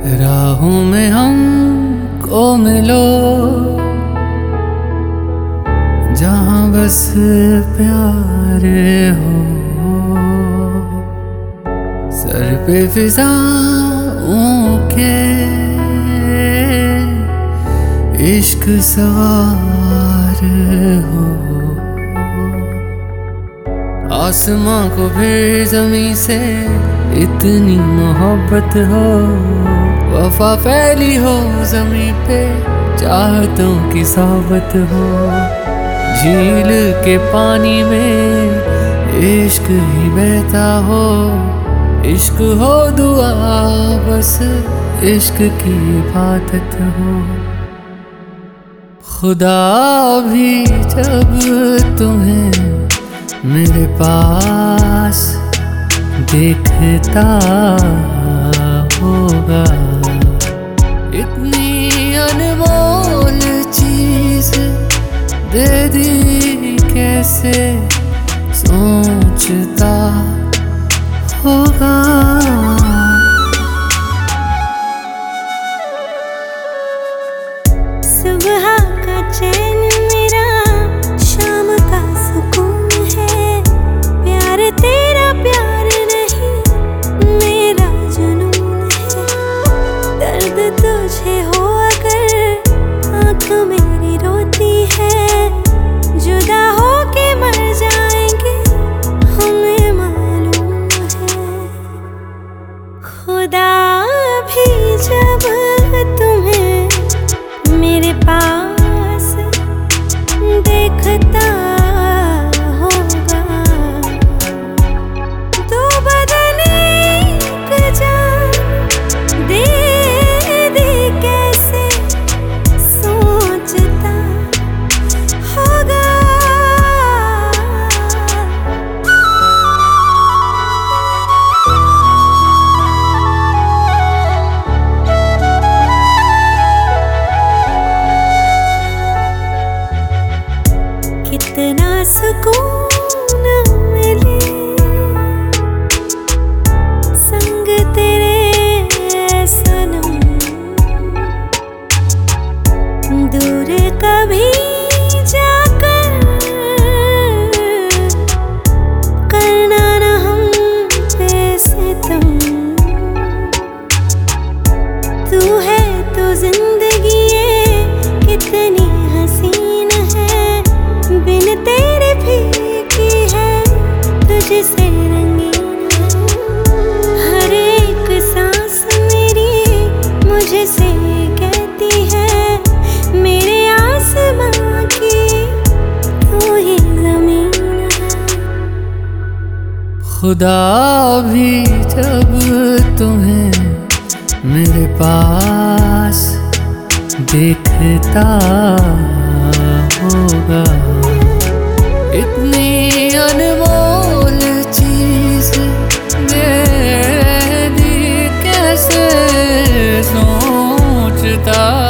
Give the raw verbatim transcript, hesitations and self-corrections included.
राहों में हमको मिलो जहाँ बस प्यार हो, सर पे फिजाओं के इश्क सवार हो। आसमां को फिर ज़मीं से इतनी मोहब्बत हो, वफा फैली हो ज़मीं पे चाहतों की सोबत हो। झील के पानी में इश्क ही बहता हो, इश्क हो दुआ बस इश्क की इबादत हो। खुदा भी जब तुम्हें मेरे पास देखता होगा, इतनी अनमोल चीज दे दी कैसे सोचता होगा। सुबह का चैन मेरा शाम का सुकून है, प्यार तेरा प्यार नहीं मेरा जुनून है। दर्द तुझे हो अगर आँख मेरी रोती है, जुदा हो के मर जाएंगे हमें मालूम है। खुदा भी जब तुम्हें मेरे पास देखता होगा, तो बदन एक जान दे दे कैसे सोचता होगा। कितना सुकून मिले संग तेरे सनम, दूर कभी जाकर करना न हम पे सितम। तू है तो जिंदगी ये कितनी हसीन है, बिन तेरे फीकी है तुझसे रंगीन है। हर एक सांस मेरी मुझसे कहती है मेरे आसमां की तू ही ज़मीन है। खुदा भी जब तुम्हें मेरे पास देखता होगा, इतनी अनमोल चीज दे दी कैसे सोचता